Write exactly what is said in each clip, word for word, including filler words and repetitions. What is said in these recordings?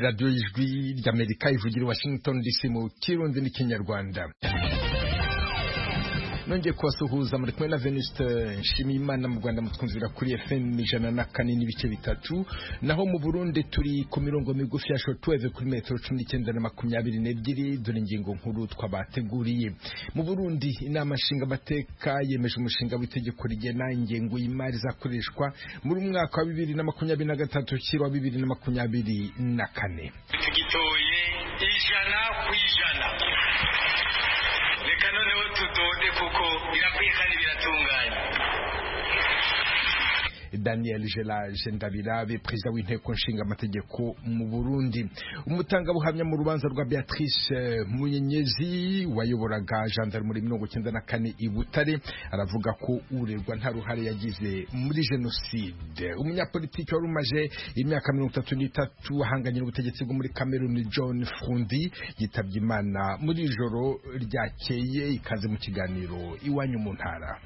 Radio Ijwi ry'Amerika ivugira Washington D C mu Kirundi n'Ikinyarwanda. Nongeye kubasuhuza muri kumwe na Venuste Nshimiyimana mu Rwanda mutwumvira kuri F M ijana na kane n'ibice bitatu, naho mu Burundi turi ku mirongo migufi ya shortwave kuri metero cumi n'icyenda na makumyabiri n'ebyiri. Dore ingingo nkuru twabateguriye. Mu Burundi inama nshinga amateka yemeje umushinga w'itegeko rigena ingengo y'imari zakoreshwa muri umwaka wa bibiri na makumyabiri na gatatu cyangwa bibiri na makumyabiri na kane. Tugitoye ijana ku ijana. Reka noneho tudode kuko birakwiye kandi biratunganye. Daniel Gelage Ndabirabe, perezida w'inteko nshinga amategeko mu Burundi. Umutangabuhamya mu rubanza rwa Beatrice Munyenyezi wayoboraga gendarme muri mirongo icyenda na kane i Butare aravuga ko uregwa nta ruhare yagize muri jenoside. Umunyapolitiki wari umaze imyaka mirongo itatu n'itatu ahanganye n'ubutegetsi bwo muri Cameroon, John Fundi, yitabye Imana muri ijoro ryakeye. Ikaze mu kiganiro Iwanyu mu Ntara.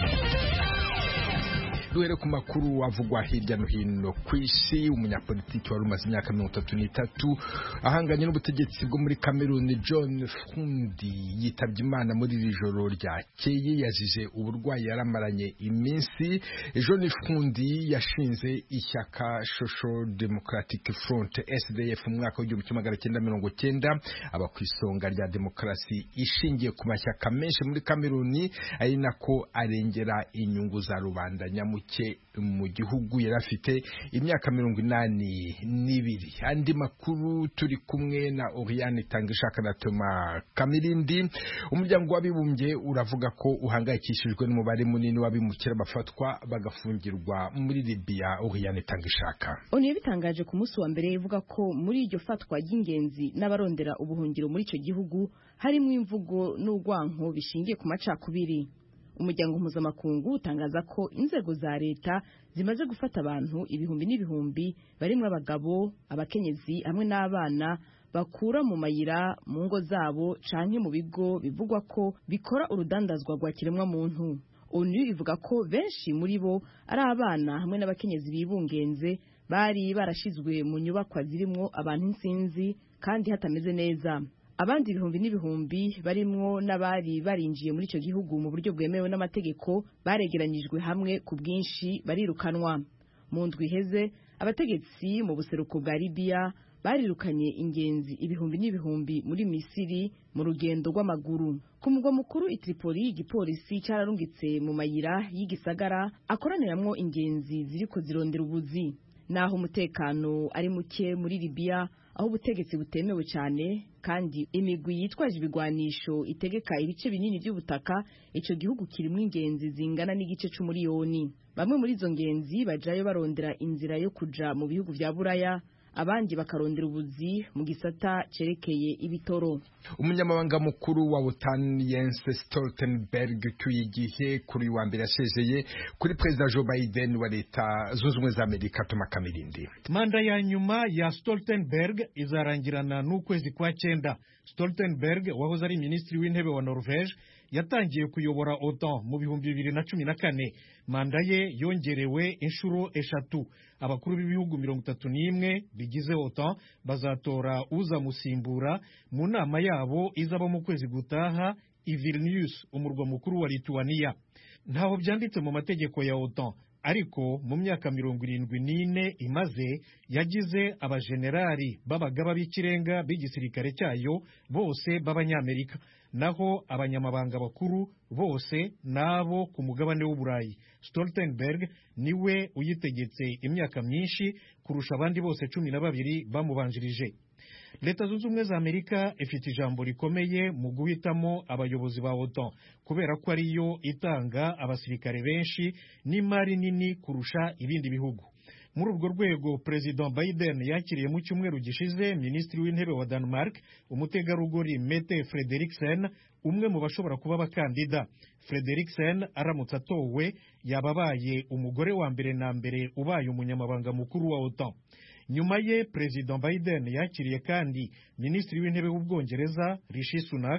Duhere ku makuru avugwa hirya no hino ku isi. Umunyapolitiki wari umaze imyaka mirongo itatu n'itatu ahanganye n'ubutegetsi bwo muri Cameroon, John Fundi, yitabye Imana muri iri joro ryakeye. Yazize uburwayi yaramaranye iminsi. John Fundi yashinze ishyaka Social Democratic Front S D F mu mwaka w'igihumbi kimwe magana cyenda mirongo cyenda, aba ku isonga rya demokarasi ishingiye ku mashyaka menshi muri Cameroon, ari nako arengera inyungu za rubanda nyamuke mu gihugu. Yari afite imyaka mirongo inani n'ibiri. Andi makuru turi kumwe na Oriane Tangishaka na Thomas Kamirindi. Umuryango w'abibumbye uravuga ko uhangayikishijwe n'umubare munini w'abimukira bafatwa bagafungirwa muri Libya. Oriane Tangishaka. Oni yabitangaje ku munsi wa mbere ivuga ko muri iryo fatwa ry'ingenzi n'abarondera ubuhungiro muri ico gihugu harimo imvugo n'urwanko bishingiye ku macakubiri. Umuryango mpuzamakungu utangaza ko inzego za leta zimaze gufata abantu ibihumbi n'ibihumbi barimwe abagabo, abakenyezi hamwe n'abana bakura mu mayira mu ngo zabo canke mu bigo bivugwa ko bikora urudandazwa rwa kiremwa muntu. Onu ivuga ko benshi muri bo ari abana hamwe n'abakenyezi bibungenze bari barashizwe mu nyubakwa zirimwo abantu insinzi kandi hatameze neza. Abandi ibihumbi n'ibihumbi barimwo n'abari barinjiye muri ico gihugu mu buryo bwemewe n'amategeko baregeranyijwe hamwe ku bwinshi barirukanwa. Mu ndwi iheze abategetsi mu buseruko bwa Libya barirukanye ingenzi ibihumbi n'ibihumbi muri Misiri mu rugendo rw'amaguru. Ku mugwa mukuru i Tripoli, igipolisi cararungitse mu mayira y'igisagara akoraniramwo ingenzi ziriko zirondera ubuzi. Naho umutekano ari muke muri Libya, aho ubutegetsi butemewe cyane kandi imigwi yitwaje ibigwanisho itegeka ibice binini by'ubutaka, ico gihugu kirimo ingenzi zingana n'igice c'umuriyoni. Bamwe muri izo ngenzi bajayo barondera inzira yo kuja mu bihugu vya Buraya, abandi bakarondera ubuzi mu gisata cerekeye ibitoro. Umunyamabanga mukuru wa OTAN Jens Stoltenberg kuyigihe kuri wa mbere yasezeye kuri President Joe Biden wa leta zunze ubumwe za Amerika. Thomas Kamirindi. Manda ya nyuma ya Stoltenberg izarangirana n'ukwezi kwa cyenda. Stoltenberg wahoze ari minisitiri w'intebe wa Norvege yatangiye kuyobora OTAN mu bihumbi bibiri na cumi na kane. Manda ye yongerewe inshuro eshatu. Abakuru b'ibihugu mirongo itatu n'imwe bigize OTAN bazatora uza musimbura mu nama yabo izaba mu kwezi gutaha i Vilnius, umurwa mukuru wa Lithuania. Ntaho byanditse mu mategeko ya OTAN, ariko mu myaka mirongo irindwi n'ine imaze yagize abajenerali b'abagaba b'ikirenga b'igisirikare cyayo bose b'abanyamerika, naho abanyamabanga bakuru bose nabo ku mugabane w'Uburayi. Stoltenberg niwe uyitegetse imyaka myinshi kurusha abandi bose cumi na babiri bamubanjirije. Leta zunze ubumwe za Amerika ifite ijambo rikomeye mu guhitamo abayobozi ba OTAN kubera ko ariyo itanga abasirikare benshi n'imari nini kurusha ibindi bihugu. Muri urwo rwego President Biden yakiriye mu cyumweru gishize Minisitiri w'Intebe wa Denmark, umutegarugori Mette Frederiksen, umwe mu bashobora kuba abakandida. Frederiksen aramutse atowe yababaye umugore wa mbere na mbere ubaye umunyamabanga mukuru wa OTAN. Nyuma ye President Biden yakiriye kandi Minisitiri w'Intebe w'Ubwongereza Rishi Sunak,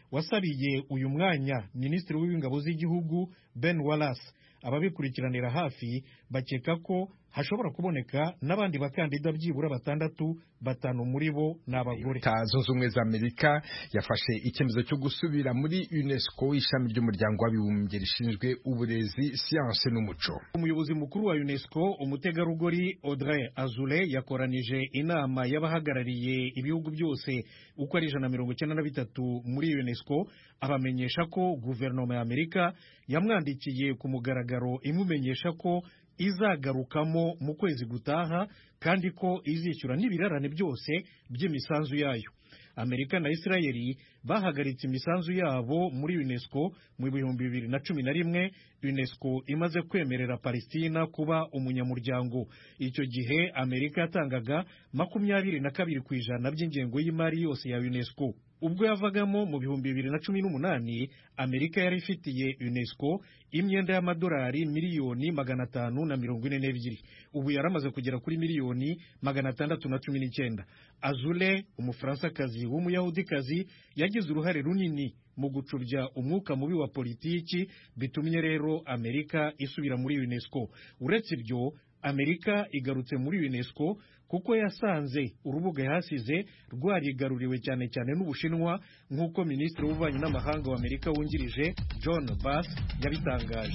wasabiye uyu mwanya minisitiri w'ingabo z'igihugu Ben Wallace. Ababikurikiranira hafi bakeka ko hashobora kuboneka n'abandi bakandida byibura batandatu, batanu muri bo n'abagore. Leta Zunze Ubumwe za Amerika yafashe icyemezo cyo gusubira muri UNESCO, ishami ry'umuryango w'abibumbye rishinzwe uburezi, siyanse n'umuco. Umuyobozi mukuru wa UNESCO, umutegarugori Audrey Azoulay, yakoranije inama y'abahagarariye ibihugu byose uko ari ijana na mirongo icyenda na bitatu muri UNESCO, abamenyesha ko guverinoma ya Amerika yamwandikiye ku mugaragaro imumenyesha ko izagarukamo mu kwezi gutaha kandi ko izishyura n'ibirarane byose by'imisanzu yayo. Amerika na Israeli bahagaritse imisanzu yabo muri UNESCO mu bihumbi bibiri na cumi na rimwe, UNESCO imaze kwemerera Palestina kuba umunyamuryango. Icyo gihe Amerika yatangaga makumyabiri na kabiri ku ijana by'ingengo y'imari yose ya UNESCO. Ubwo yavagamo mu bihumbi bibiri na cumi n'umunani, Amerika yari ifitiye UNESCO imyenda y'amadolari miliyoni magana atanu na mirongo ine n'ebyiri. Ubu yaramaze kugera kuri miliyoni magana atandatu na cumi n'icyenda. Azoulay, umufaransakazi w'umuyahudikazi, yagize uruhare runini mu gucubya umwuka mubi wa politiki, bitumye rero Amerika isubira muri UNESCO. Uretse ibyo, Amerika igarutse muri UNESCO kuko yasanze urubuga yahasize rwarigaruriwe cyane cyane n'Ubushinwa, nk'uko minisitiri w'ububanyi n'amahanga wa Amerika wungirije John Bass yabitangaje.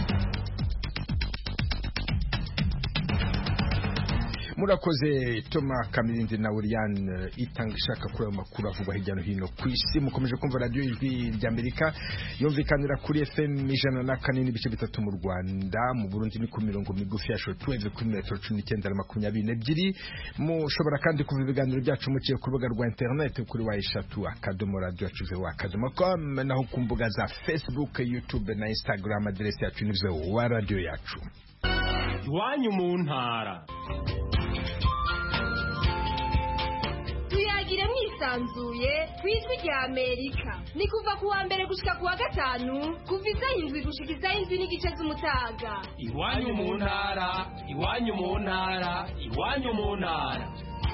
Murakoze Thomas Kamirindi na Uriane itanga ishaka kuri ayo makuru avugwa hirya no hino ku isi. Mukomeje kumva radio Ijwi ry'Amerika yumvikanira kuri F M ijana na kane n'ibice bitatu mu Rwanda, mu Burundi ni ku mirongo migufi ya shortwave kuri metero cumi n'icyenda na makumyabiri n'ebyiri. Mushobora kandi kuva ibiganiro byacu muciye ku rubuga rwa internet kuri wa eshatu akadomo radio yacu wa akadomo com, naho ku mbuga za Facebook, YouTube na Instagram aderesi yacu ni wa radio yacu. Iwanyu mu ntara. Tuyagire mwisanzuye kw'Ijwi ry'Amerika. Ni kuva ku wa mbere gushika ku wa gatanu, kuva isaha indwi gushika isaha indwi n'igice z'umutaga. Iwanyu mu ntara, iwanyu mu ntara, iwanyu mu ntara.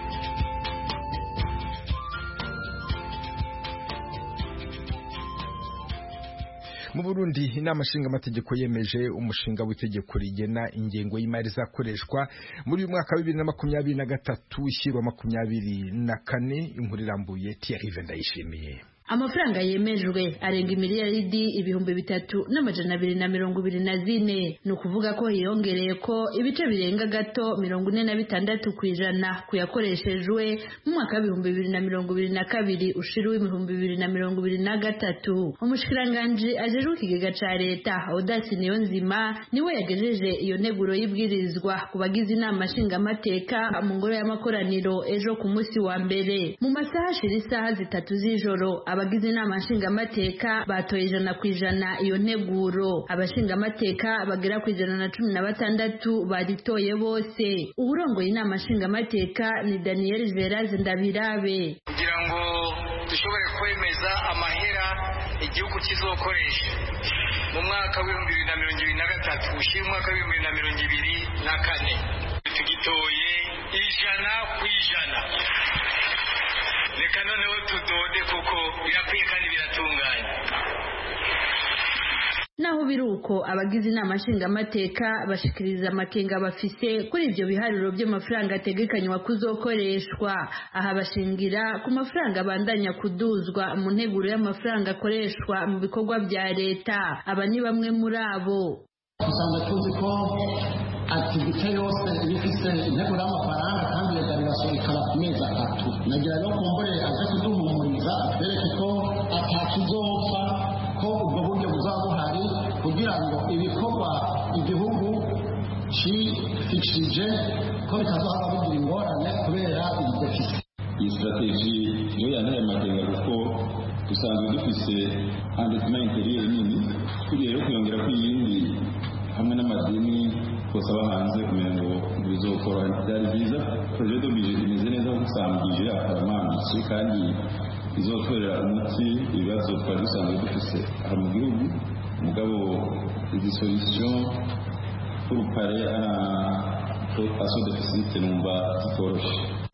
Mu Burundi inama nshinga amategeko yemeje umushinga w'itegeko rigena ingengo y'imari zakoreshwa muri uyu mwaka wa bibiri na makumyabiri na gatatu ishyirwa makumyabiri na kane. Inkuru irambuye Thierry Vendayishimiye. Amafaranga yemejwe arenga miliyaridi ibihumbi bitatu n'amajana abiri na mirongo ibiri na zine. Ni ukuvuga ko hiyongereye ko ibice birenga gato mirongo ine na bitandatu ku ijana kuyakoreshejwe mu mwaka w'ibihumbi bibiri na mirongo ibiri na kabiri ushira w'ibihumbi bibiri na mirongo ibiri na gatatu. Umushikiranganji ajejwe ikigega ca leta Audace Niyonzima niwe yagejeje iyo nteguro y'ibwirizwa ku bagize inama nshingamateka mu ngoro y'amakoraniro ejo ku munsi wa mbere. Mu masaha ashira isaha zitatu z'ijoro abagize inama nshingamateka batoye ijana ku ijana iyo nteguro. Abashingamateka bagera ku ijana na cumi na batandatu baritoye bose. Uburongoye inama nshingamateka ni Daniel Veraz Ndabirabe. Kugira ngo dushobore kwemeza amahera igihugu kizokoresha mu mwaka w'ibihumbi bibiri na mirongo ibiri na gatatu ushyira umwaka w'ibihumbi bibiri na mirongo ibiri na kane, tugitoye ijana ku ijana. Reka noneho tudode kuko birakwiye kandi biratunganye. Naho biruko abagize inama nshingamateka bashikiriza amakenga bafise kuri ibyo biharuro by'amafaranga ategekanywa kuzokoreshwa. Aha bashingira ku mafaranga bandanya kuduzwa mu nteguro y'amafaranga akoreshwa mu bikorwa bya leta. Aba ni bamwe muri abo. Usanga tuzi ko activite yose ifise integuro y'amafaranga kandi leta birasohoka ku mezi atatu. Nagira no kumbure aje kuduhumuriza atwereke ko atakizopfa, ko ubwo buryo buzaba buhari kugira ngo ibikorwa igihugu cifishije ko bitazohava bigira ingorane kubera ibidefisi. Iyi strategy yo yanteye amakenga kuko dusanzwe dufise endettement intérieur nini, tugiye rero kuyongera ko iyindi hamwe n'amadini kose aba hanze kugira ngo bizokora. Byari byiza projet de budget imeze neza gusambije akaramambitse kandi izotorera umuti ibibazo twari dusanzwe dufise aha mu gihugu. Mugabo izi solution pour parer à façon déficit numva zikoroshe.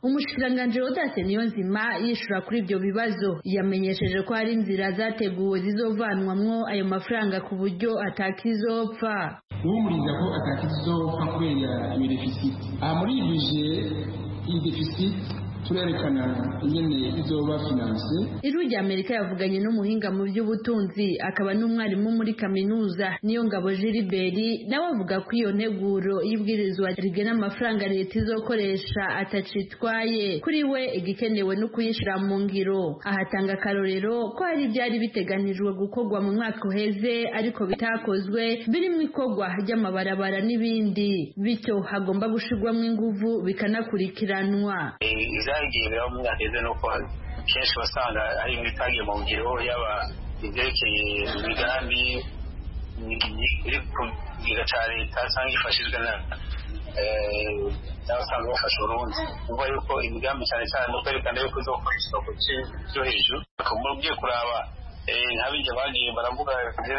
Umushikiranganje Odace Niyonzima yishura kuri ibyo bibazo yamenyesheje ko hari inzira zateguwe zizovanwamwo ayo mafaranga ku buryo atakizopfa. Umurinda ko atakizopfa kubera iyo deficit. Aha muri bije iyi deficit turerekana ingene izoba finance. Ijwi rya Amerika yavuganye n'umuhinga mu by'ubutunzi akaba n'umwarimu muri kaminuza Niyongabo Gilbert nawe avuga ko iyo nteguro y'ibwirizwa rigena amafaranga leta izokoresha atacitwaye kuri we igikenewe no kuyishira mu ngiro. Ahatanga karorero ko hari byari biteganijwe gukorwa mu mwaka uheze ariko bitakozwe birimo ikorwa ry'amabarabara n'ibindi, bityo hagomba gushirwamo inguvu bikanakurikiranwa. Zagiye biraho mu myaka iheze nuko kenshi basanga ari ibitagiye mu ngiro yaba ibyerekeye imigambi iri ku giga cya leta cyangwa ifashijwe n'abasanzwe bafasha Uburundi. Uvuga yuko imigambi cyane cyane no kwerekana yuko izokoreshwa ku gice cyo hejuru. Akamaro ugiye kuraba nk'abijya bagiye baravuga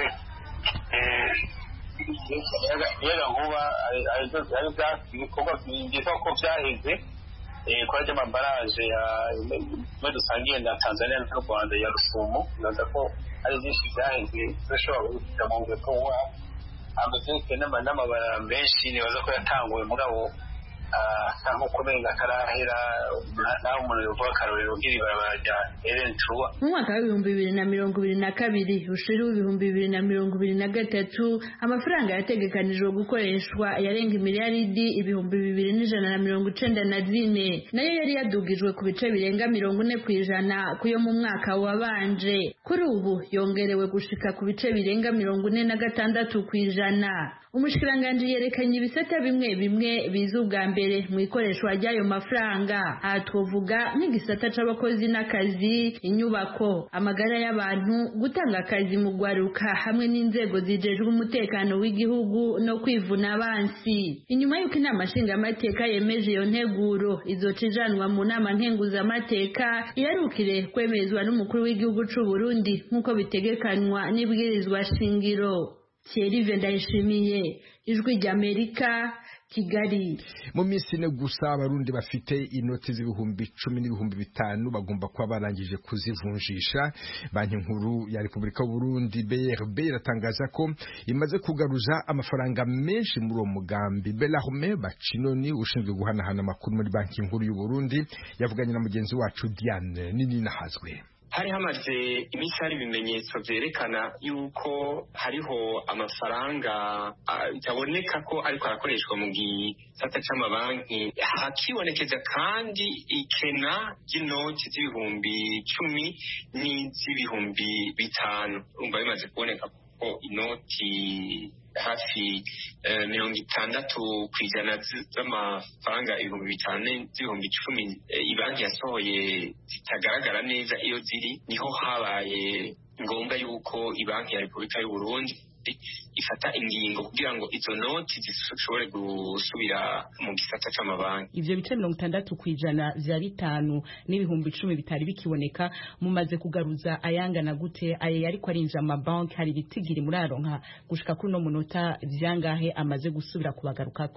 umuyaga nkuba ari ibikorwa byiza ko byaheze kwa ry'amabaraje ya dusangiye na Tanzania n'u Rwanda ya Rusumo. Bibaza ko ari byinshi byaheze dushobora guhita mu ngwe ko wa amazeke n'amabara menshi nibaza ko yatanguwe mugabo nko kumenga karahera naho umuntu yovuga akarorero nk'iribarabara rya Ellen Trua. Mu mwaka w'ibihumbi bibiri na mirongo ibiri na kabiri ushira w'ibihumbi bibiri na mirongo ibiri na gatatu amafaranga yategekanijwe gukoreshwa yarenga miliyaridi ibihumbi bibiri n'ijana na mirongo icenda na zine nayo yari yadugijwe ku bice birenga mirongo ine kw'ijana kuyo mu mwaka wabanje. Kuri ubu yongerewe gushika ku bice birenga mirongo ine na gatandatu kw'ijana. Umushikiranganje yerekanye ibisata bimwe bimwe biza ubwa mbere mu ikoreshwa ry'ayo mafaranga. Aha twovuga nk'igisata c'abakozi n'akazi, inyubako, amagara y'abantu, gutanga akazi mu gwaruka hamwe n'inzego zijejwe umutekano w'igihugu no kwivuna abansi. Inyuma y'uko inama nshingamateka yemeje iyo nteguro izoca ijanwa mu nama nkenguzamateka iherukire kwemezwa n'umukuru w'igihugu c'u Burundi nk'uko bitegekanywa n'ibwirizwa shingiro. Thierry Vendayishimiye, Ijwi ry'Amerika, Kigali. Mu minsi ine gusa abarundi bafite inoti z'ibihumbi icumi n'ibihumbi bitanu bagomba kuba barangije kuzivunjisha. Banki nkuru ya Repubulika y'u Burundi B R B iratangaza ko imaze kugaruza amafaranga menshi muri uwo mugambi. Belarme Bacinoni ushinzwe guhanahana amakuru muri Banki nkuru y'u Burundi yavuganye na mugenzi wacu Diane Nini Nahazwe. Hari hamaze iminsi hari ibimenyetso byerekana yuko hariho amafaranga bitaboneka ko ariko arakoreshwa mu gisata c'amabanki. Hakibonekeza kandi ikena ry'inoti z'ibihumbi icumi n'iz'ibihumbi bitanu. Urumva bimaze kuboneka ko inoti hafi mirongo itandatu kw'ijana z'amafaranga ibihumbi bitanu z'ibihumbi icumi ibanki yasohoye zitagaragara neza iyo ziri. Niho habaye ngombwa yuko ibanki ya Repubulika y'u Burundi ifata ingingo kugira ngo izo noti zishobore gusubira mu gisata c'amabanki. Ivyo bice mirongo itandatu kw'ijana vya bitanu n'ibihumbi icumi bitari bikiboneka mumaze kugaruza ayangana gute? Aye ariko arinja amabanki hari bitigiri muri aronka gushika kuri no munota vyangahe amaze gusubira kubagarukako?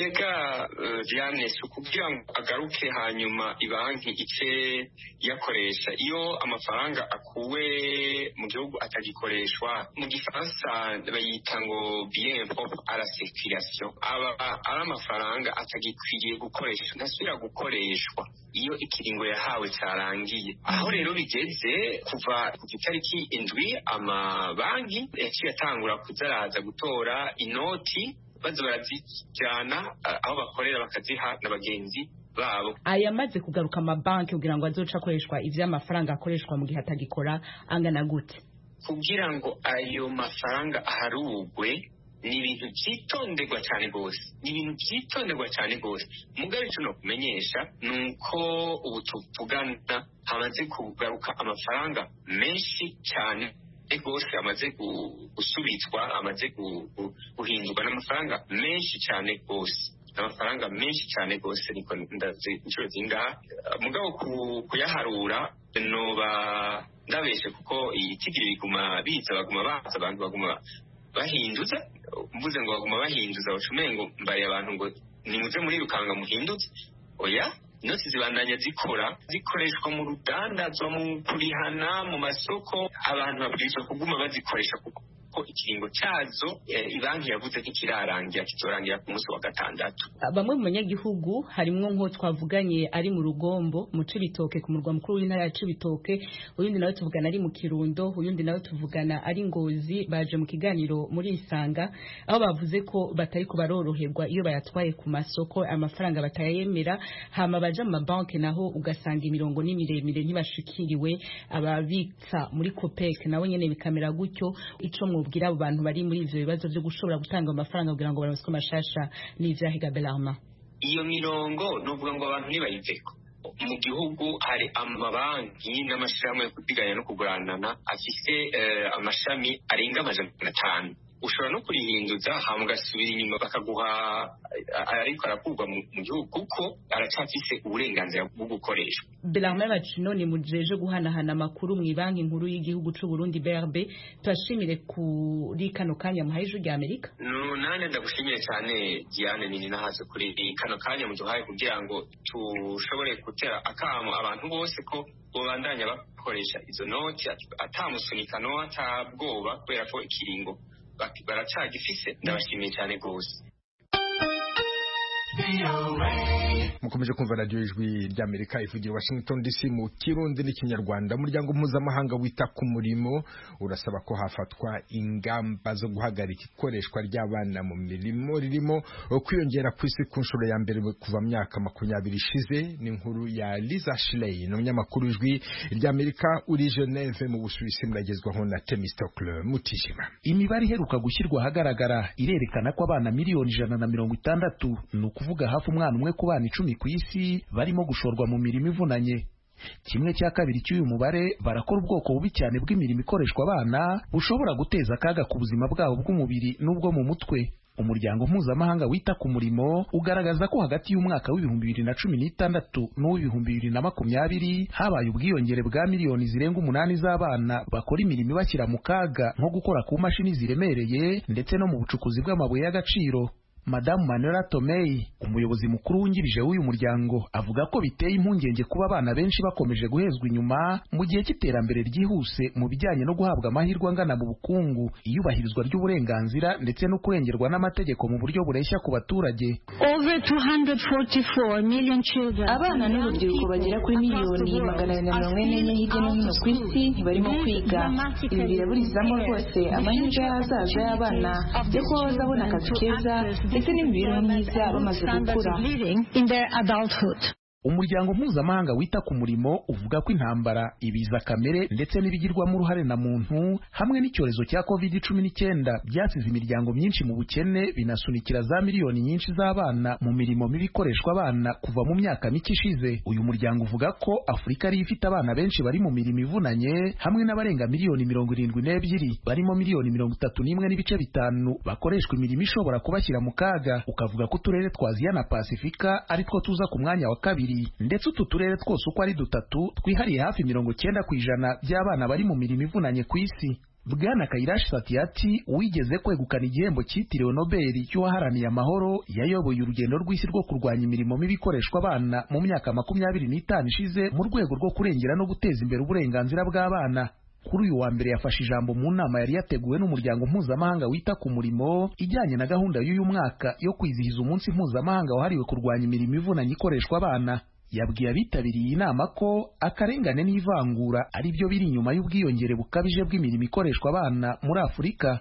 Ega Diane, kugira ngo agaruke hanyuma ibanki ice yakoresha iyo amafaranga akuwe mu gihugu atagikoreshwa, mu Gifaransa bayita ngo bien propre à la circulation. Aba ari amafaranga atagikwiriye gukoresha, ntasubira gukoreshwa iyo ikiringo yahawe cyarangiye. Aho rero bigeze kuva ku itariki indwi amabanki yaciye atangura kuzaraza gutora inoti baza barazijyana aho bakorera bakaziha n'abagenzi babo. Ayamaze kugaruka amabanki kugira ngo azoca akoreshwa ivy'amafaranga akoreshwa mu gihe atagikora angana gute? Kugira ngo ayo mafaranga aharugwe ni ibintu byitonderwa cyane rwose, ni ibintu byitonderwa cyane rwose. Mugabe cyo no kumenyesha nuko ubu tuvugana hamaze kugaruka amafaranga menshi cyane rwose, amaze gusubizwa, amaze guhindurwa n'amafaranga menshi cyane rwose, amafaranga menshi cyane rwose. Niko ndazi inshuro zingahe mugabo kuyaharura noba ndabeshe kuko itigiri biguma biza baguma baza abantu baguma bahinduza. Mvuze ngo baguma bahinduza bacumengo mbari abantu ngo nimuze muri rukanga muhinduze. Oya, inoti zibandanya zikora zikoreshwa mu rudandazwa mu kurihana mu masoko abantu babwirizwa kuguma bazikoresha kuko ikiringo cyazo ibanki yavuze ko kirarangira kizorangira ku munsi wa gatandatu. Bamwe mu banyagihugu harimwo nko twavuganye ari mu Rugombo mu Cibitoke ku murwa mukuru w'intara ya Cibitoke, uyundi nawe tuvugana ari mu Kirundo, uyundi nawe tuvugana ari Ngozi, baje mu kiganiro muri Isanga aho bavuze ko batari ko baroroherwa iyo bayatwaye ku masoko amafaranga batayemera, hama baje mu banki naho ugasanga imirongo n'imiremire ntibashikiriwe, ababitsa muri Copec nawe nyene bikamera gutyo. Ico mu bwira abo bantu bari muri ivyo bibazo byo gushobora gutanga amafaranga kugira ngo baronswe mashasha n'ivyahiga Belarma? Iyo mirongo nuvuga ngo abantu nibayiveko. Mu gihugu hari amabanki n'amashirahamwe yo kudiganya no kuguranana afise uh, amashami arenga amajana atanu. Ushobora no kurihinduza hama ugasubira inyuma bakaguha ariko arakurwa mu gihugu kuko aracafise uburenganzira bwo gukoreshwa. Belarma bacu none mujeje guhanahana amakuru mu banki nkuru y'igihugu c'u Burundi B R B, twashimire kuri kano kanya muhaye ijwi rya Amerika. No nane ndagushimire cyane Diane nini nahaze kuri kano kanya muduhaye kugira ngo tushobore gutera akamo abantu bose ko bobandanya bakoresha izo noti atamusunikano atabwoba kubera ko ikiringo baracagifise. Ndabashimiye cyane gose. mukomeje kumva radio ijwi ry'Amerika ivugira Washington D C mu Kirundi n'ikinyarwanda. Umuryango mpuzamahanga wita ku murimo urasaba ko hafatwa ingamba zo guhagarika ikoreshwa ry'abana mu mirimo ririmo kwiyongera ku isi ku nshuro ya mbere kuva mu myaka makumyabiri ishize. Ni inkuru ya Lisa Schlein, umunyamakuru ijwi ry'Amerika uri Geneve mu Busuwisi, muragezwaho na Temistocle Mutijima. Imibare iheruka gushyirwa ahagaragara irerekana ko abana miliyoni ijana na mirongo itandatu, ni ukuvuga hafi umwana umwe ku bana icumi ku isi, barimo gushorwa mu mirimo ivunanye. Kimwe cya kabiri cy'uyu mubare barakora ubwoko bubi cyane bw'imirimo ikoreshwa abana bushobora guteza akaga ku buzima bwabo bw'umubiri n'ubwo mu mutwe. Umuryango mpuzamahanga wita ku murimo ugaragaza ko hagati y'umwaka w'ibihumbi bibiri na cumi n'itandatu n'uw'ibihumbi bibiri na makumyabiri habaye ubwiyongere bwa miliyoni zirenga umunani z'abana bakora imirimo ibashyira mu kaga, nko gukora ku mashini ziremereye ndetse no mu bucukuzi bw'amabuye y'agaciro. Madamu Manuela Tomei, umuyobozi mukuru wungirije w'uyu muryango, avuga ko biteye impungenge kuba abana benshi bakomeje guhezwa inyuma mu gihe cy'iterambere ryihuse mu bijyanye no guhabwa amahirwe angana mu bukungu, iyubahirizwa ry'uburenganzira ndetse no kurengerwa n'amategeko mu buryo bureshya ku baturage. Abana n'urubyiruko bagera kuri miliyoni magana abiri na mirongo ine n'enye hirya no hino ku isi ntibarimo kwiga. Ibi biraburizamo rwose amahirwe y'ahazaza y'abana yo kuba bazabona akazi keza ndetse n'imibereho myiza bamaze gukura. Umuryango mpuzamahanga wita ku murimo uvuga ko intambara, ibiza kamere ndetse n'ibigirwamo uruhare na muntu hamwe n'icyorezo cya covid cumi n'icyenda byasize imiryango myinshi mu bukene, binasunikira za miliyoni nyinshi z'abana mu mirimo mibi ikoreshwa abana kuva mu myaka mike ishize. Uyu muryango uvuga ko Afurika ari ifite abana benshi bari mu mirimo ivunanye, hamwe n'abarenga miliyoni mirongo irindwi n'ebyiri, barimo miliyoni mirongo itatu n'imwe n'ibice bitanu bakoreshwa imirimo ishobora kubashyira mu kaga. Ukavuga ko uturere twa Aziya na Pasifika ari two tuza ku mwanya wa kabiri, ndetse utu turere twose uko ari dutatu twihariye hafi mirongo cyenda ku ijana by'abana bari mu mirimo ivunanye ku isi. Bwana Kailash Satyarthi, wigeze kwegukana igihembo cyitiriwe Nobel cy'uwaharaniye amahoro, yayoboye urugendo rw'isi rwo kurwanya imirimo mibi ikoreshwa abana mu myaka makumyabiri n'itanu ishize mu rwego rwo kurengera no guteza imbere uburenganzira bw'abana. Kuri uyu wa mbere yafashe ijambo mu nama yari yateguwe n'umuryango mpuzamahanga wita ku murimo ijyanye na gahunda y'uyu mwaka yo kwizihiza umunsi mpuzamahanga wahariwe kurwanya imirimo ivunanye ikoreshwa abana. Yabwiye abitabiriye iyi nama ko akarengane n'ivangura ari byo biri inyuma y'ubwiyongere bukabije bw'imirimo ikoreshwa abana muri Afurika.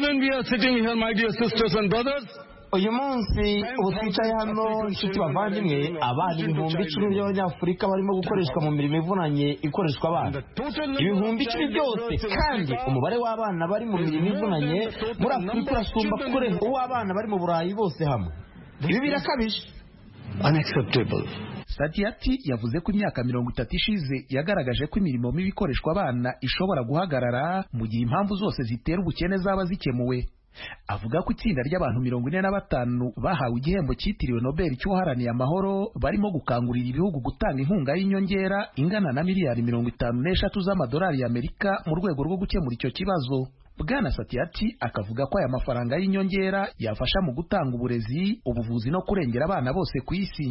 Uyu munsi ubu twicaye hano inshuti bavandimwe, abana ibihumbi icumi by'abanyafurika barimo gukoreshwa mu mirimo ivunanye ikoreshwa abana. Ibihumbi icumi byose, kandi umubare w'abana bari mu mirimo ivunanye muri Afurika urasumba kure uw'abana bari mu Burayi bose hamwe. Ibi birakabije. Unacceptable. Satyarthi yavuze ko imyaka mirongo itatu ishize yagaragaje ko imirimo mibi ikoreshwa abana ishobora guhagarara mu gihe impamvu zose zitera ubukene zaba zikemuwe. Avuga ko itsinda ry'abantu mirongo ine na batanu bahawe igihembo cyitiriwe Nobel cy'uwaharaniye amahoro barimo gukangurira ibihugu gutanga inkunga y'inyongera ingana na miliyari mirongo itanu n'eshatu z'amadolari y'Amerika mu rwego rwo gukemura icyo kibazo. Bwana Satyarthi akavuga ko aya mafaranga y'inyongera yafasha mu gutanga uburezi, ubuvuzi no kurengera abana bose ku isi.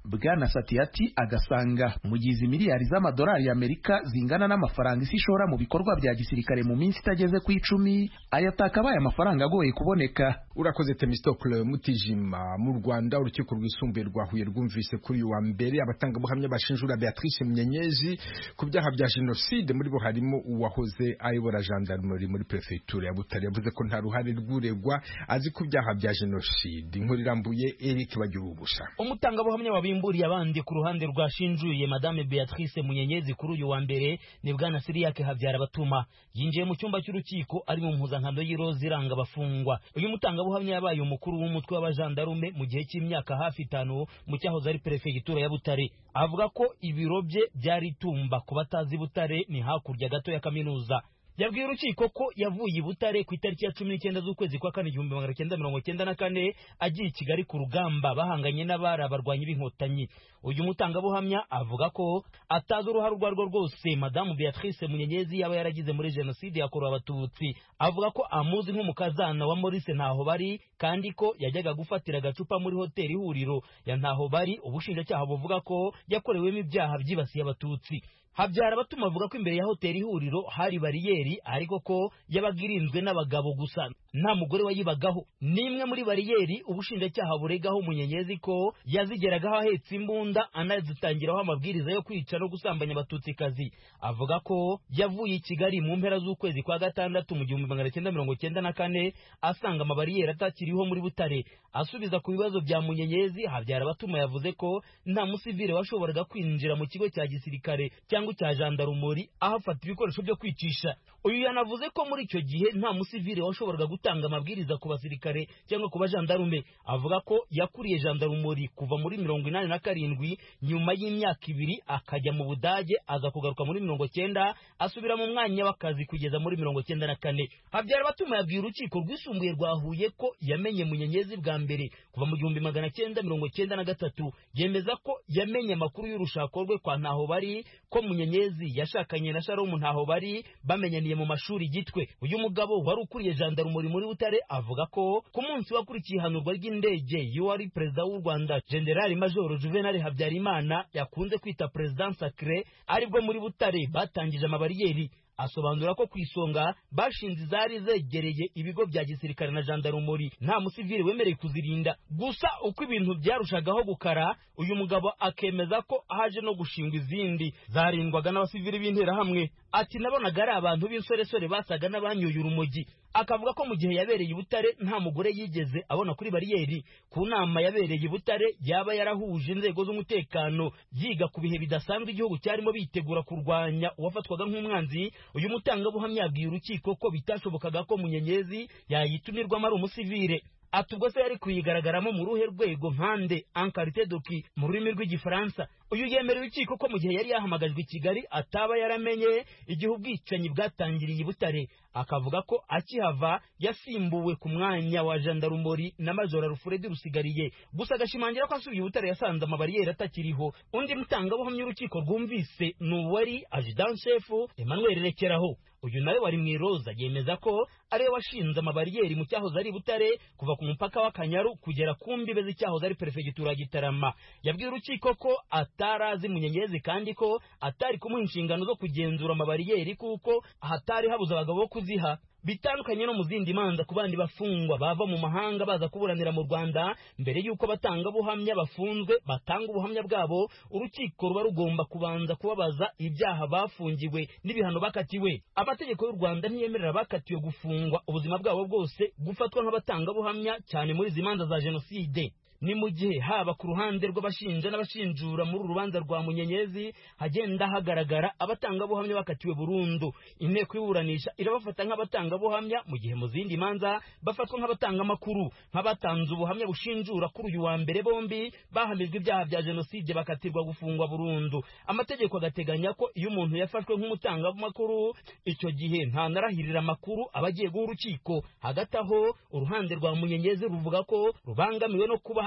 Bwana Satiyati agasanga mu gihe izi miliyari z'amadolari y'Amerika zingana n'amafaranga isi ishora mu bikorwa bya gisirikare mu minsi itageze ku icumi ayatakabaye amafaranga agoye kuboneka. Urakoze Temistokle Mutijima. Mu Rwanda urukiko rwisumbuye rwa Huye rwumvise kuri uyu wa mbere abatangabuhamya bashinjura Beatrice Munyenyezi ku byaha bya jenoside, muri bo harimo uwahoze ayobora gendarmerie muri prefecture ya Butare. Yavuze ko nta ruhare rw'uregwa azi ku byaha bya jenoside. Inkuru irambuye Eric Bagirubusa. Umutangabuhamya wabimburiye abandi ku ruhande rwashinjuye Madame Beatrice Munyenyezi kuri uyu wa mbere ni Bwana Siriyake Habyarabatuma. Yinjiye mu cyumba cy'urukiko ari mu mpuzankano y'iroza iranga abafungwa. Uyu mutangabuhamya yabaye umukuru w'umutwe w'abajandarume mu gihe cy'imyaka hafi itanu mu cyahoze ari prefecture ya Butare. Avuga ko ibiro bye byari Tumba, ku batazi Butare ni hakurya gato ya kaminuza. Yabwiye urukiko ko yavuye i Butare ku itariki ya cumi n'icyenda z'ukwezi kwa kane igihumbi magana cyenda mirongo cyenda na kane agiye i Kigali ku rugamba bahanganye n'abari abarwanyi b'inkotanyi. Uyu mutangabuhamya avuga ko atazi uruhare urwo arirwo rwose Madamu Beatrice Munyenyezi yaba yaragize muri jenoside yakorewe abatutsi. Avuga ko amuzi nk'umukazana wa Maurice Ntahobari kandi ko yajyaga gufatira agacupa muri hoteli Ihuriro ya Ntahobari. Ubushinjacyaha buvuga ko yakorewemo ibyaha byibasiye abatutsi. Habyarabatuma avuga ko imbere ya hoteli Ihuriro hari bariyeri ariko ko yabaga irinzwe n'abagabo gusa nta mugore wayibagaho. Nimwe muri bariyeri ubushinjacyaha buregaho Munyenyezi ko yazigeragaho ahetse imbunda anazitangiraho amabwiriza yo kwica no gusambanya abatutsi kazi. Avuga ko yavuye i Kigali mu mpera z'ukwezi kwa gatandatu mu gihumbi magana cyenda mirongo cyenda na kane asanga amabariyeri atakiriho muri Butare. Asubiza ku bibazo bya Munyenyezi, Habyarabatuma yavuze ko nta musivile washoboraga kwinjira mu kigo cya gisirikare cyangwa cya jandarumori ahafata ibikoresho byo kwicisha. Uyu yanavuze ko muri icyo gihe nta musivile washoboraga gutanga amabwiriza ku basirikare cyangwa ku bajandarume. Avuga ko yakuriye jandarumori kuva muri mirongo inani na karindwi, nyuma y'imyaka ibiri akajya mu Budage, aza kugaruka muri mirongo cyenda asubira mu mwanya w'akazi kugeza muri mirongo cyenda na kane. Habyarabatuma yabwiye urukiko rwisumbuye rwa Huye ko yamenye Munyenyezi bwa mbere kuva mu gihumbi magana cyenda mirongo cyenda na gatatu. Yemeza ko yamenye amakuru y'urushako rwe kwa Ntahobari ko Munyenyezi yashakanye na Sharon Ntahobari bamenyaniye mu mashuri Gitwe. Uyu mugabo wari ukuriye jandarumuri muri Butare avuga ko ku munsi wakurikiye ihanurwa ry'indege y'uwari perezida w'u Rwanda General Major Juvenal Habyarimana yakunze kwita President Sacré aribwo muri Butare batangije amabariyeri. Asobanura ko kwisonga bashinze zari zegereye ibigo bya gisirikare na jandarumuri nta musivile wemereye kuzirinda. Gusa uko ibintu byarushagaho gukara, uyu mugabo akemeza ko haje no gushingwa izindi zarindwaga n'abasivile b'intera hamwe. Ati nabonaga ari abantu b'insoresore basaga n'abanyuye urumogi. Akavuga ko mu gihe yabereye i Butare nta mugore yigeze abona kuri bariyeri. Ku nama yabereye i Butare yaba yarahuje inzego z'umutekano yiga ku bihe bidasanzwe igihugu cyarimo bitegura kurwanya uwafatwaga nk'umwanzi. Uyu mutangabuhamya yabwiye urukiko ko bitashobokaga ko Munyenyezi yayitumirwamo ari umusivile. Ati ubwo se yari kuyigaragaramo mu ruhe rwego nkande en qualité de qui mu rurimi rw'igifaransa. Uyu yemerera urukiko ko mu gihe yari yahamagajwe i Kigali ataba yaramenye igihe ubwicanyi bwatangiriye i Butare. Akavuga ko akihava yasimbuwe ku mwanya wa jandarumori na Major Alfred Rusigariye. Gusa agashimangira ko asubiye i Butare yasanze amabariyeri atakiriho. Undi mutangabuhamya urukiko rwumvise ni uwari adjudant chef Emmanuel Rekeraho. Uyu nawe wari mwiroza yemeza ko ari washinze amabariyeri mu cyahoze ari Butare kuva ku mupaka w'Akanyaru kugera ku mbibe z'icyahoze ari prefecture ya Gitarama. Yabwiye urukiko ko atarazi Munyenyezi kandi ko atari kumuha inshingano zo kugenzura amabariyeri kuko hatari habuze abagabo bo kuziha. Bitandukanye no mu zindi manza ku bandi bafungwa bava mu mahanga baza kuburanira mu Rwanda, mbere yuko batanga buhamya bafunzwe batanga ubuhamya bwabo, urukiko ruba rugomba kubanza kubabaza ibyaha bafungiwe n'ibihano bakatiwe. Amategeko y'u Rwanda ntiyemerera bakatiwe gufungwa ubuzima bwabo bwose gufatwa nk'abatanga buhamya cyane muri izi manza za jenoside. Ni mu gihe haba ku ruhande rw'abashinja n'abashinjura muri urubanza rwa Munyenyezi hagenda hagaragara abatanga buhamya bakatiwe burundu. Inteko y'iburanisha irabafata nk'abatanga buhamya mu gihe mu zindi manza bafatwa nk'abatanga makuru, nk'abatanze ubuhamya bushinjura kuri uyu wa mbere bombi bahamijwe ibyaha bya jenoside bakatirwa gufungwa burundu. Amategeko agateganya ko iyo umuntu yafashwe nk'umutanga makuru icyo gihe nta narahirira amakuru abagiye guha urukiko. Hagati aho uruhande rwa Munyenyezi ruvuga ko rubangamiwe no kuba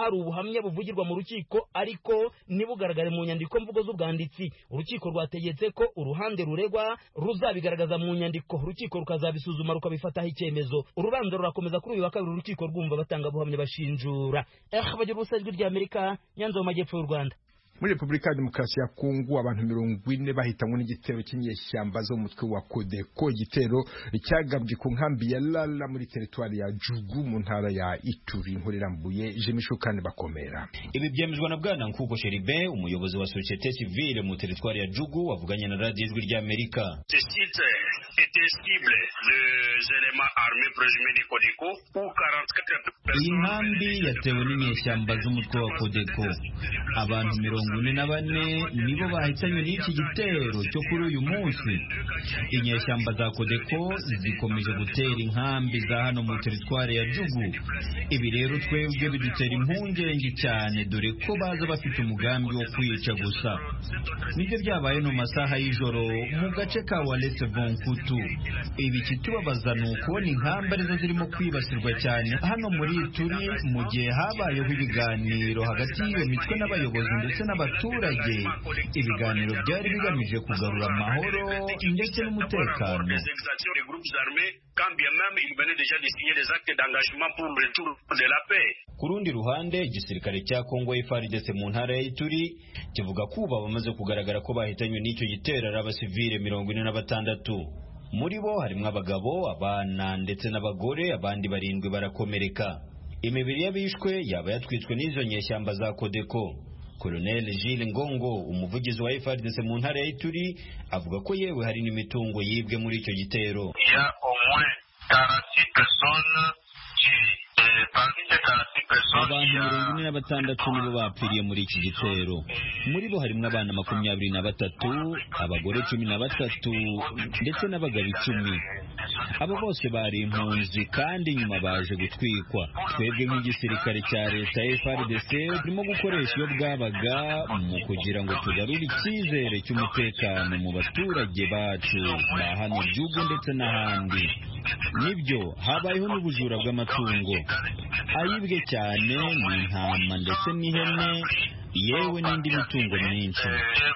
hari ubuhamya buvugirwa mu rukiko ariko ntibugaragare mu nyandiko mvugo z'ubwanditsi. Urukiko rwategetse ko uruhande ruregwa ruzabigaragaza mu nyandiko, urukiko rukazabisuzuma rukabifataho icyemezo. Urubanza rurakomeza kuri uyu wa kabiri, urukiko rwumva batanga buhamya bashinjura. Eh bagira ubusajwi rya Amerika, Nyanza mu majyepfo y'u Rwanda. Muri Republika ya Demokarasi ya Kongo abantu mirongo ine bahitanwe n'igitero cy'inyeshyamba zo mu mutwe wa Kodeko. Igitero cyagabwe ku nkambi ya Lala muri teritwari ya Jugu mu ntara ya Ituri. Nkurirambuye Jemisho kandi bakomera. Ibi byemezwa na Bwana Nkuko Sheribe, umuyobozi wa societe civile mu teritwari ya Jugu, wavuganye na radio Ijwi rya Amerika. Iyi nkambi yatewe n'inyeshyamba z'umutwe wa Kodeko. Abantu mirongo ine na bane nibo bahitanywe n'iki gitero cyo kuri uyu munsi. Inyeshyamba za Kodeko zikomeje gutera inkambi za hano mu teritwari ya Jugu. Ibi rero twebwe bidutera impungenge cyane, dore ko baza bafite umugambi wo kwica gusa. Nibyo byabaye no masaha y'ijoro mu gace ka Walese Vonkutu. Ibi kitubabaza ni ukubona inkambi arizo zirimo kwibasirwa cyane hano muri Ituri, mu gihe habayeho ibiganiro hagati y'iyo mitwe n'abayobozi ndetse n'abaturage. Ibiganiro byari bigamije kugarura amahoro ndetse n'umutekano. Ku rundi ruhande, igisirikare cya Kongo F A R D C mu ntara ya Ituri kivuga ko ubu bamaze kugaragara ko bahitanywe n'icyo gitero ari abasivile mirongo ine na batandatu. Muri bo harimo abagabo, abana ndetse n'abagore, abandi barindwi barakomereka. Imibiri y'abishwe yaba yatwitswe n'izo nyeshyamba za Kodeko. Colonel Gilles Ngongo, umuvugizi wa F A R D C mu ntara ya Ituri, avuga ko yewe hari n'imitungo yibwe muri icyo gitero. Abantu mirongo ine na batandatu nibo bapfiriye muri iki gitero. Muri bo harimo abana makumyabiri na batatu, abagore cumi na batatu ndetse n'abagabo icumi. Abo bose bari impunzi kandi nyuma baje gutwikwa. Twebwe nk'igisirikare cya leta F A R D C turimo gukoresha iyo bwabaga mu kugira ngo tugarure icyizere cy'umutekano mu baturage bacu ba hano Jugu ndetse n'ahandi. Nibyo habayeho n'ubujura bw'amatungo, ayibwe cyane ni intama ndetse n'ihene, yewe n'indi mitungo myinshi.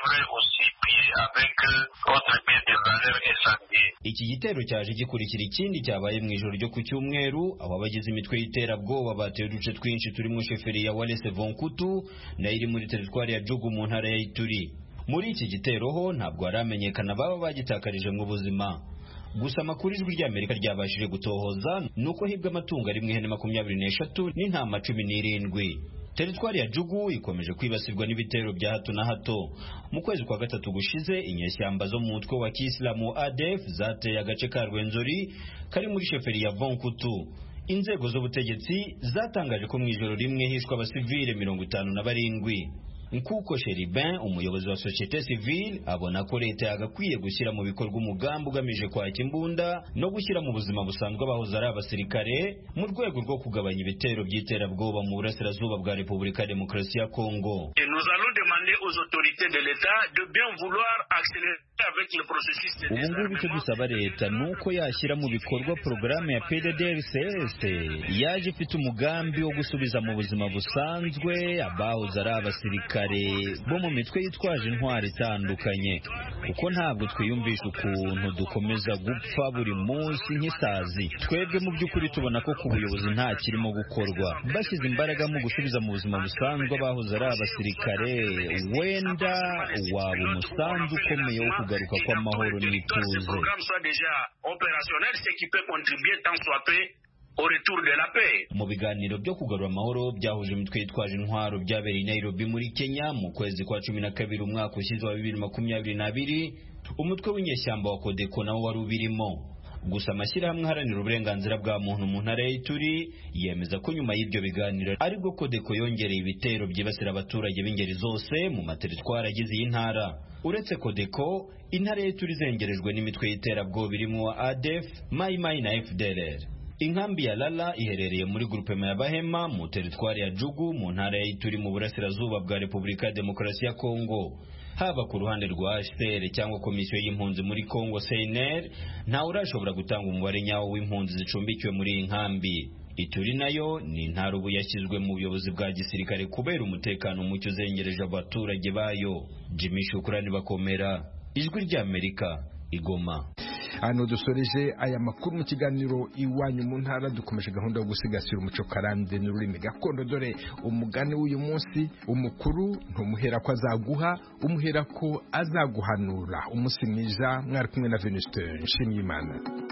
Iki gitero cyaje gikurikira ikindi cyabaye mu ijoro ryo ku cyumweru, aho abagize imitwe y'iterabwoba bateye uduce twinshi turimo sheferi ya Walese Vonkutu nayo iri muri teritwari ya Jugu mu ntara ya Ituri. Muri iki gitero ho ntabwo haramenyekana baba bagitakarije mu buzima. Gusa amakuru Ijwi rya Amerika ryabashije gutohoza nuko hibwa amatungo ari mu ihene makumyabiri n'eshatu n'intama cumi n'irindwi. Teritwari ya Jugu ikomeje kwibasirwa n'ibitero bya hato na hato. Mu kwezi kwa gatatu gushize, inyeshyamba zo mu mutwe wa Kisilamu A D F zateye agace ka Rwenzori kari muri sheferi ya Vonkutu. Inzego z'ubutegetsi zatangaje ko mu ijoro rimwe hishwe abasivile mirongo itanu na barindwi. Nkuko Sheribin, umuyobozi wa societe civile, abona ko leta yagakwiye gushyira mu bikorwa umugambi ugamije kwaka imbunda no gushyira mu buzima busanzwe abahoze ari abasirikare mu rwego rwo kugabanya ibitero by'iterabwoba mu burasirazuba bwa Repubulika ya Demokarasi ya Kongo. Ubu ngubu icyo dusaba leta ni uko yashyira mu bikorwa porogaramu ya P D D R C S yaje ifite umugambi wo gusubiza mu buzima busanzwe abahoze ari abasirikare bo mu mitwe yitwaje intwari itandukanye, kuko ntabwo twiyumvisha ukuntu dukomeza gupfa buri munsi nk'isazi. Twebwe mu by'ukuri tubona ko ku buyobozi nta kirimo gukorwa. Bashyize imbaraga mu gusubiza mu buzima busanzwe abahoze ari abasirikare, wenda waba umusanzu ukomeye wo kugaruka kw'amahoro n'ituze. Mu biganiro byo kugarura amahoro byahuje imitwe yitwaje intwaro byabereye i Nairobi muri Kenya mu kwezi kwa cumi na kabiri umwaka ushize wa bibiri makumyabiri n'abiri, umutwe w'inyeshyamba wa Kodeko nawo wari ubirimo. Gusa amashyirahamwe aharanira uburenganzira bwa muntu mu ntara ya Ituri yemeza ko nyuma y'ibyo biganiro aribwo Kodeko yongereye ibitero byibasira abaturage b'ingeri zose mu materitwari agize iyi ntara. Uretse Kodeko, intara ya Ituri izengerejwe n'imitwe y'iterabwoba irimo A D F, Mai Mai na F D L R. Inkambi ya Lala iherereye muri grupema ya Bahema mu teritwari ya Jugu mu ntara ya Ituri mu burasirazuba bwa Repubulika ya Demokarasi ya Kongo. Haba ku ruhande rwa H C R cyangwa komisiyo y'impunzi muri Kongo C N R, nta urashobora gutanga umubare nyawo w'impunzi zicumbikiwe muri iyi nkambi. Ituri nayo ni intara ubu yashyizwe mu buyobozi bwa gisirikare kubera umutekano muke uzengereje abaturage bayo. Jimmy Shukrani Bakomera, Ijwi ry'Amerika, Igoma. Hano dusoreje aya makuru mu kiganiro iwanyu mu ntara. Dukomeje gahunda yo gusigasira umuco karande n'ururimi gakondo. Dore umugani w'uyu munsi: umukuru ntumuhera ko azaguha, umuhera ko azaguhanura. Umunsi mwiza, mwari kumwe na Venuste Nshimiyimana.